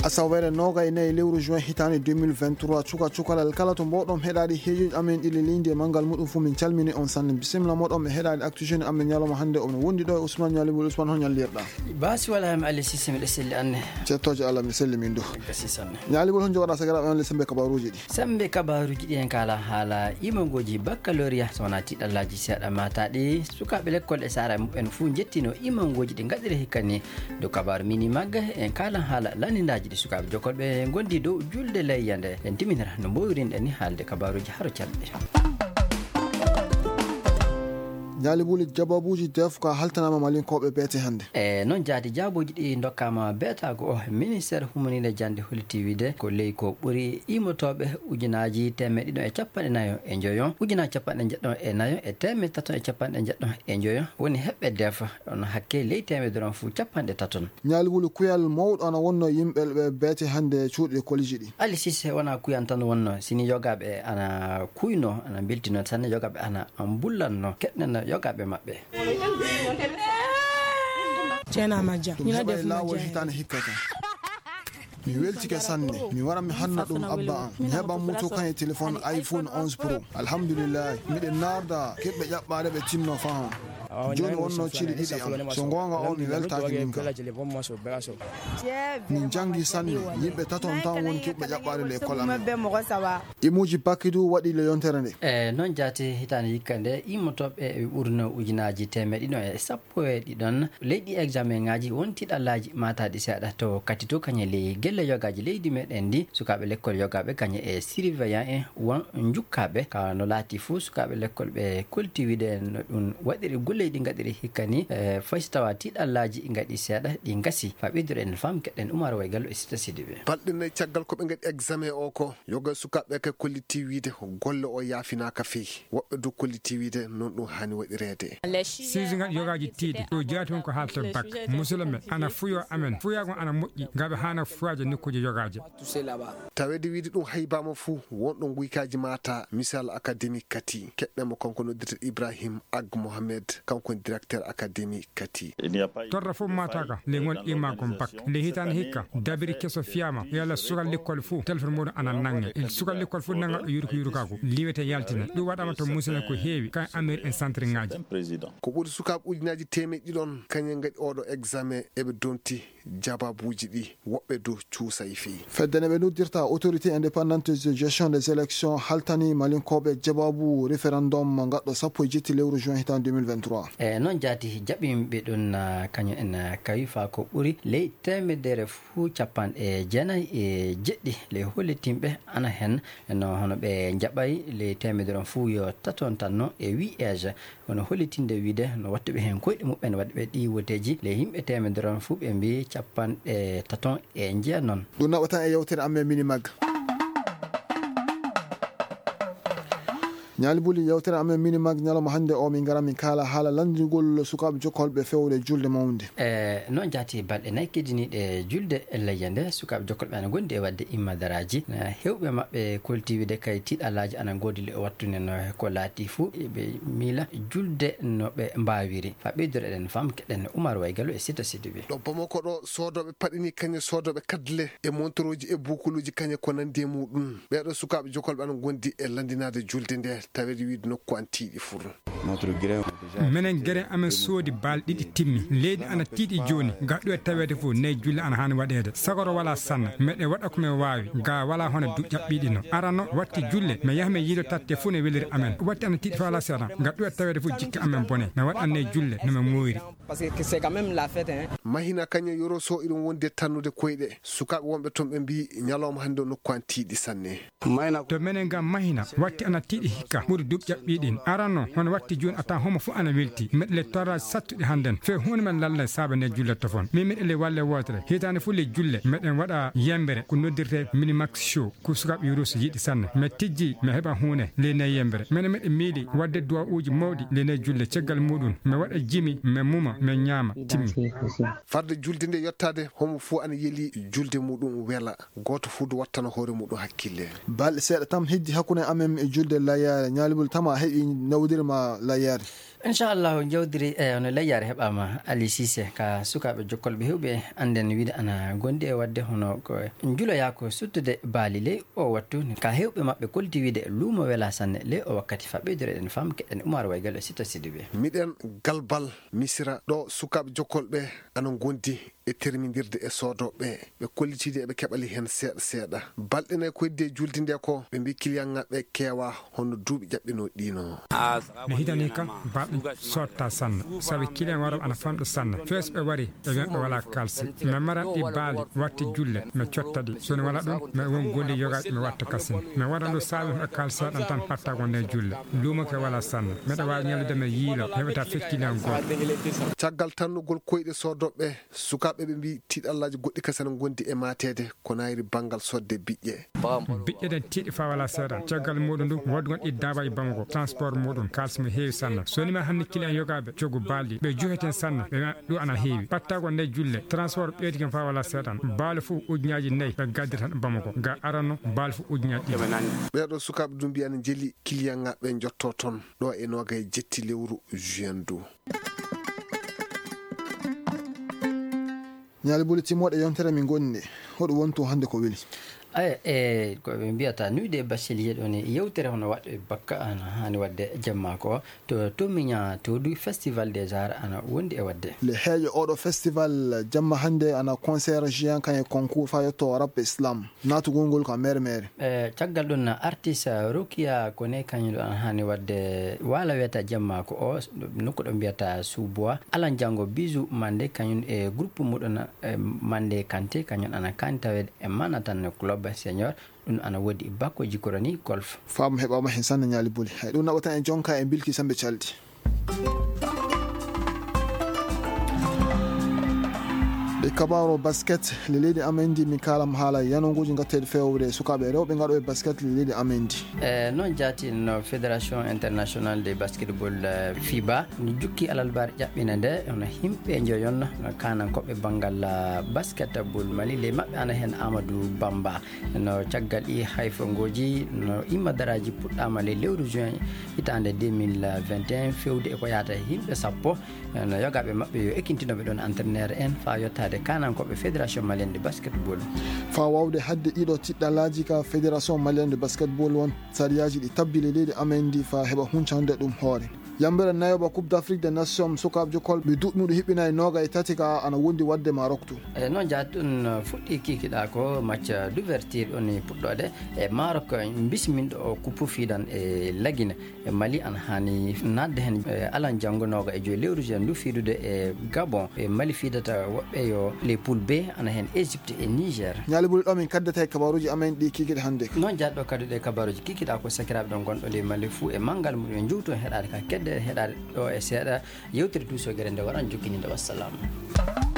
asawere noga ine lewru juin hitani 2023 cukalal kala to bodom heɗaɗi heejuji amen ɗiɗi linde mangal muɗum fu min calmini on sanne bisimilla moɗon e heɗaɗi actujeune amen ñalawma hande omin wondi ɗo e Ousmane Ñalibol. Ousmane hon ñallirɗa basi wala mi ali sisi mi selli anne cettoje Allah mi selli min do sisanne Ñalibol hon jowaɗa sagaraɓe on le sembe kabaruji ɗi en kala haala imangoji baccalauréat sona tiɗallaji seeɗa mataɗi sukaɓe l'école e sara en fu jettino imangoji ɗi gaɗiri hikkani do kabaru mini magga en kala haala lanindaji ɗi sukaɓe jokolɓe gondi dow julde leyyande en timinira no mbowirinɗen ni haalde kabaruji haro calɗe. Ñalibuli jababuji def ka haltanama malinkoɓe beete hande non jaadi jabuji ɗi dokkama beetago o ministére humanide jande holiti wiide ko ley ko ɓuuri imotoɓe ujunaji temedde ɗiɗon e capanɗe nayo e joyon ujunaji capanɗe jeɗɗon e nayo e temedde taton e capanɗe jeɗɗon e joyon woni heɓɓe defa on hakke ley temedde ɗon fu capanɗe taton. Ñalibuli kuyal mawɗo ana wonno yimɓe ɓe beete hande cuuɗi koliji ɗi ali sise wona kuyan tan wonno sini yogaɓe ana kuyno ana beltino tan yogaɓe ana bullanno keɗneno yogaɓe maɓɓe cena majja ina def lawol hitane hikkata mi weltike sanne mi wara mi hanna ɗum abba an mi heɓa moto kan e téléphone iPhone 11 Pro alhamdulillah miɗen narda keɓɓe ƴaɓɓade ɓe tinno faham joni wonno ciɗi ɗiɗi am so gonga o mi weltaki min ka min jangi sanne yimɓe taton tan woni keɓɓe ƴaɓɓade le école amen imuji bakkidu waɗi le yontere nde noon jaati hitande hikka nde immotoɓe e ɓurno ujunaji temeɗe ɗiɗon e sappo e ɗiɗon leyɗi examen ngaji won tiɗallaji mataɗi seeɗa to kati to kañe ley gelle yogaji leydi meɗen ndi sukaɓe l'école yogaɓe kañe e surveillant en won jukkaɓe ka no laati fou sukaɓe l'école ɓe kolti wiide no ɗum waɗiri golleji ɗi gaɗiri hikkani fayso tawa tiɗallaji gaɗi seeɗa ɗi gasi fa ɓeydore en fam keɗen Oumar Way Gallo e Sita Sidiɓe balɗe caggal koɓe gaɗi examen o ko yoga sukaɓe ka kolliti wiide golle o yaafinaka feewi woɓɓe du kolliti wiide noon ɗum hani waɗirede sisingal yogaji tiiɗe ɗo jaati on ko haalta bac musidɗo men ana fuyo amen fuyago ana moƴƴi gaɓe hana fuyaji nokkuji yogaji tawede wiide ɗum haybama fou wonɗo guykaji mata misal académique kati keɗɗemo kanko noddirta Ibrahim Ag Mohamed kanko directeur académique kati torra fof mataka le gon ima kon bac le hitane hikka dabiri keso fiyama yalla sugal l'école fou téléphone moɗon ana nange il sugal l'école fou nanga ɗo yurko liwete yaltina ɗum waɗama to musina ko heewi kan amir en centre ngaji ko ɓuuri sukaɓe ujunaji temeɗe ɗiɗon kañum gaɗi oɗo examen eɓe donti jababuji ɗi woɓɓe dow cuusayi feewi feddene ɓe noddirta autorité indépendante de gestion des élections haltani malinkoɓe jababu référendum gaɗɗo sappo e jetti lewru juin hitan 2023 noon jaati jaɓimɓe ɗum kañum en kawifa ko ɓuuri ley temedere fuu capanɗe jeenayyi e jeɗɗi ley hollitimɓe ana hen no hono ɓe jaɓay ley temedere on fuu yo taton tanno e wi'age wono hollitinde wiide no wattuɓe hen koyɗe muɓɓe ne waɗi ɓe ɗi woteji ley yimɓe temedere on fuu ɓe mbi capanɗe taton e jeenon ɗum naɓa tan e yewtere amen mini magga Ñalibuli yewtere amen mini mag ñalawma hande o min gara min kala haala landugol sukaɓe jokkolɓe fewde julde mawde noon jaati balɗe nayyi keddiniɗe julde leyyande sukaɓe jokkolɓe ana gondi e wadde immadaraji hewɓe mabɓe kolti wiide kay tiɗallaji ana godili e wattude no ko laati fou ɓe miila julde no ɓe mbawiri fa ɓeydore eɗen fam keɗen Oumar Way Gallo e Sita Sidiɓe ɗo Bamako ɗo sodoɓe paɗini kañe sodoɓe kadle e montroji e bukuluji kañe ko nandi e muɗum ɓeɗo sukaɓe jokkolɓe ana gondi e landinade julde nde tawede wiide nokku an tiiɗi furo minen gueɗe amen soodi baal ɗiɗi timmi leydi ana tiiɗi joni gaɗɗo e tawede fof nayi julle ana hani waɗede sagoro wala sanna meɗe waɗa komin wawi ga wala hono du ƴaɓɓiɗi no arano watti julle mi yaha mi yiido tatte fof ne weliri amen watti ana tiiɗi fala seeɗa gaɗɗo e tawede fof jikka amen bone mi waɗanne julle nomin moyri mahina kañum yoro so iɗum wonde tannude koyɗe sukaɓe wonɓe toon ɓe mbi ñalawma hande nokku an tiiɗi sanne to minen gam mahina watti ana tiiɗi hikka ɓuuri duɓ ƴaɓɓiɗin arano hono watti joni ata homo fof ana welti meɗele torraji sattuɗe hannden fe hunde men lalla sabane julle tofon min miɗele walle wotere hitande fof le julle meɗen waɗa yembere ko noddirte minimax show ko sukaɓe yoro so yiɗi sanne mi tijji mi heɓa hunde leynayi yembere minen meɗe miiɗi wadde duwa uji mawɗi leynayi julle caggal muɗum mi waɗa jimi mi muma mi ñaama timmi farde julde nde yettade homo fof ana yeeli julde muɗum weela goto fuu du wattana hoore muɗum hakkille balɗe seeɗa tam heddi hakkude amen e julde layare Ñalibol tama heeɓi nawdirma layyare inchallahu jawdiri ono layyare heɓama Ali Cissé ka sukaɓe jokkolɓe hewɓe anden wiide ana gondi e wadde hono ko juloya ko suttude baali ley o wattu ka hewɓe mabɓe kolti wiide luumo wela sanne ley o wakkati faɓɓeydore ɗen fam keɗen Oumar Waygal e Sita Sidibé miɗen galbal misira ɗo sukaɓe jokkolɓe ana gondi e termidirde e sodoɓe ɓe kollitide eɓe keɓali hen seeɗa seeɗa balɗe koyde julde nde ko ɓe mbi client ŋaɓɓe keewa hono duuɓi jaɓɓino ɗino mi hitani kam balɗe sotta sanna saabi client waroɓe ana famɗo sanna fees ɓe wari ɓe wiyat ɓe wala kalse mi maranɗi baali watti julle mi cottaɗi soni wala ɗum mi won gondi yogaɗi mi watta kasin mi waɗan ɗo saabi ɓe kalsaɗan tan patta gonde julle luumo ke wala sanna mbeɗa wawi ñallude mi yiilo heɓata fet client goto caggal tannugol koyɗe sodoɓe sukaɓe ɓe mbi tiiɗallaji goɗɗi kasene gondi e matede ko nayri banggal sodde biƴƴe biƴƴe ɗen tiiɗi fa wala seeɗa caggal muɗum ndu wadde gon iddaba e Bamako transport muɗum kalse mo heewi sanna sonima hannde client yogaɓe jogu balɗi ɓe joheten sanna ɓe ɗo ana heewi pattago nde julle transport ɓeydi ken fa wala seeɗan baali fof ujunaji 4 ɓe gaddita ɗo Bamako ga aranno baali fof ujunaji 1 ɓeɗo sukaɓe ɗum mbiya ne jeeli client ŋaɓɓe jotto toon ɗo e noga e jetti lewru juin du ñaali buli timmoɗe yontere min gonni hoɗo wonto hannde ko weli e ko ɓe mbiyata nuide Bachelier ɗo ni yewtere hono waɗɗo bakka ana hani wadde jamma ko to tomiña todu festival des arts ana wondi e wadde le heeƴo oɗo festival jamma hannde ana concert géant kañe concours fa yetto rap islam natugol ngol ko mere mere caggal ɗum artiste Rokia kone kañum ɗo ana hani wadde wala wiyata jamma ko o nokku ɗo mbiyata Soubois Alan Jango Bisou Mande kañum e groupe muɗum Mande Kanté kañum ana kani tawede e mana tan club senior ɗum ana wodi bakko jikorani golf fam heɓama hen sanne ñaali buli hay ɗum naɓata en jonka e bilki sambe caldi ɗe kabaro basket le leydi amendi min kalam haala yanonguji gatteɗe fewre sukaɓe rewɓe gaɗo e basket le leydi amendi noon jaati no fédération international de basketball FIBA no jukki alalbar ƴaɓɓina nde hono himɓe joyon no kanankoɓe banggal basketball mali le mabɓe ana hen Amadou Bamba no caggal ɗi hayfongoji no immadaraji puɗɗama le lewru juin hitande 2021 fewde e ko yata himɓe 10 no yogaɓe mabɓe yo ekkintinoɓe ɗon entraîneur en fa yottade kanankoɓe fédération malienne de basketball fa wawde hadde ɗiɗo tiɗɗalaji ka fédération malienne de basketball won sariyaji ɗi tabbile leydi amendi fa heɓa huncande ɗum hoore yambere nayoɓa coupe d' afrique des nations sukaɓe jokol ɓe duuɓi muɗum hiɓɓina e noga e tati ka ana wondi wadde Maroc to noon jaati ɗum fuɗɗi kikiɗa ko match d' ouverture ɗon puɗɗode e Maroc bisminɗo o coupe fiɗan e Laguine e Mali ana hani nadde hen Alan Jango noga e 5 lewru juin ndu fiidude e Gabon e Mali fiidata woɓɓe yo les poules B ana hen Égypte e Niger ñaali ɓuuri ɗo min kaddata e kabaruji amen ɗi kikiɗe hannde noon jaatɗo kadduɗe kabaruji kikiɗa ko sakiraɓe ɗon gonɗo le Mali fou e manggal muɗum jowtu heɗade ka kedde heɗade ɗo e seeɗa yewtere duusogere nde waɗan jokkininde wassalamu